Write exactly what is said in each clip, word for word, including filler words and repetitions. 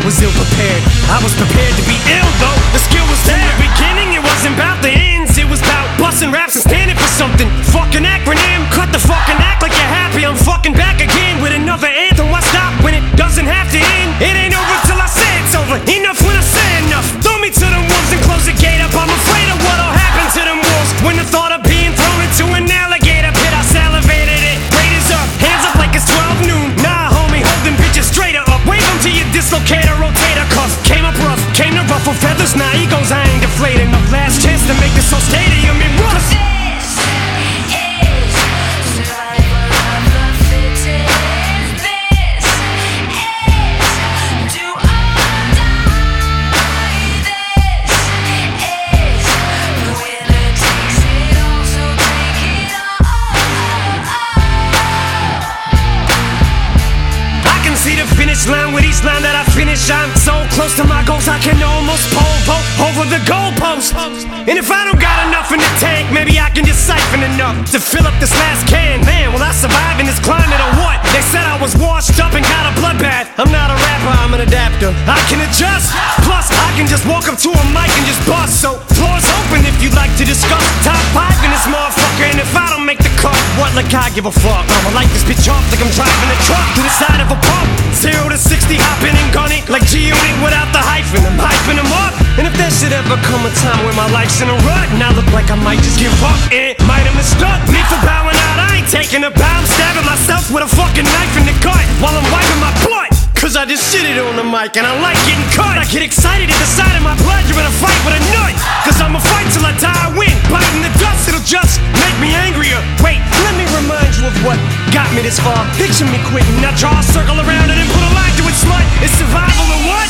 was ill prepared. I was prepared to be ill though, the skill was there. From the beginning it wasn't about the ends, it was about busting raps and standing for something. Fucking acronym, cut the fucking act like you're happy. I'm fucking back again with another anthem. Why stop when it doesn't have to end? It ain't over till I say it's over. Enough when I say enough. Throw me to them wolves and close the gate up. I'm afraid of what'll happen to them wolves when the thought of being thrown into an alligator pit. I salivated it. Raiders up, hands up like it's twelve noon. Nah, homie, hold them bitches straighter up. Wave them to your dislocator, rotator cuff. Came up rough, came to ruffle feathers. Nah, egos, I ain't deflating. The last chance to make this whole stadium in rust. Line with each line that I finish, I'm so close to my goals I can almost pole vault over the goalpost. And if I don't got enough in the tank, maybe I can just siphon enough to fill up this last can. Man, will I survive in this climate or what? They said I was washed up and got a bloodbath. I'm not a rapper, I'm an adapter. I can adjust, plus I can just walk up to a mic and just bust. So floor's open if you'd like to discuss top five in this motherfucker. And if I don't make the cut, what, like I give a fuck? I'ma light this bitch off like I'm driving a truck to the side of a pump. Zero to sixty, hopping and gunning like G-Unit without the hyphen. I'm hyping them up. And if there should ever come a time when my life's in a rut and I look like I might just give up, it might have mistook me for bowing out. I ain't taking a bow, I'm stabbing myself with a fucking knife in the gut while I'm wiping my butt. Cause I just shitted on the mic and I like getting cut. I get excited at the sight of my blood. You're in a fight with a nut. Cause I'ma fight till I die, I win. Biting the dust, it'll just make me angrier. Wait, let me remind you of what got me this far. Picture me quitting, now draw a circle around it and put a line to it, slut. It's survival or what?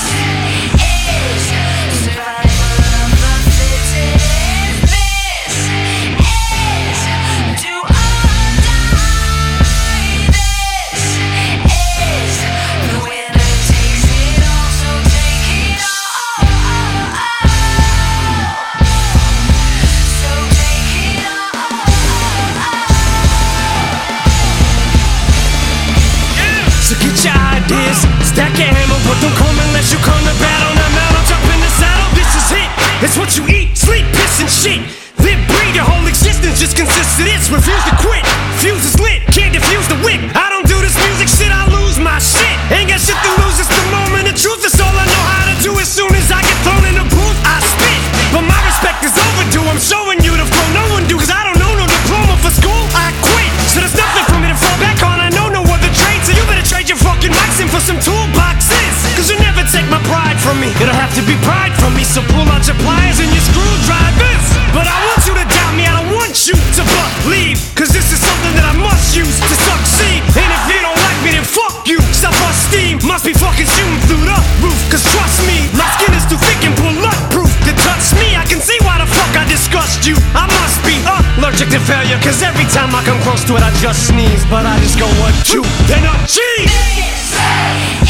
Stack your hammer, but don't come unless you come to battle. Now mount, I'm jumping the saddle. This is it. It's what you eat, sleep, piss, and shit. Live, breathe, your whole existence just consists of this. Refuse to quit. Fuse is lit, can't defuse the wick. I don't do this music shit, I lose my shit. Ain't got shit to lose, it's the moment of truth. It's all I know how to do. As soon as I get thrown in the booth, I spit. But my respect is overdue. I'm showing you the flow no one do. Cause I don't know no diploma for school. I quit. So there's nothing for me to fall back on. I know no other trade. So you better trade your fucking mics in for some toolboxes. Cause you never take my pride from me. It'll have to be pride from me. So pull out your pliers and your screwdrivers. But I want you to doubt me. I don't want you to believe. Cause this is something that I must use to succeed. And if you don't like me, then fuck you. Self-esteem must be fucking shooting through the roof. Cause trust me, my skin is too thick and bulletproof to touch me. I can see why the fuck I disgust you. I must be allergic to failure. Cause every time I come close to it, I just sneeze. But I just go one, two, then a cheese.